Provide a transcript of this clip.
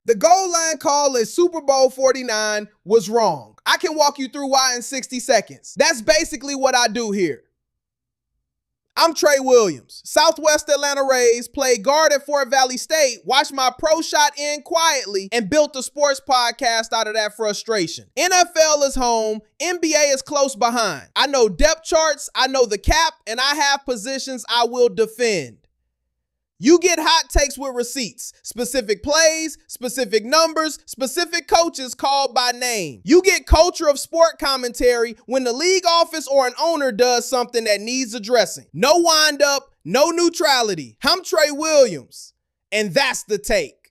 The goal line call at Super Bowl 49 was wrong. I can walk you through why in 60 seconds. That's basically what I do here. I'm Trey Williams, Southwest Atlanta Rays, played guard at Fort Valley State, watched my pro shot end quietly, and built a sports podcast out of that frustration. NFL is home, NBA is close behind. I know depth charts, I know the cap, and I have positions I will defend. You get hot takes with receipts, specific plays, specific numbers, specific coaches called by name. You get culture of sport commentary when the league office or an owner does something that needs addressing. No wind up, no neutrality. I'm Trey Williams, and that's the take.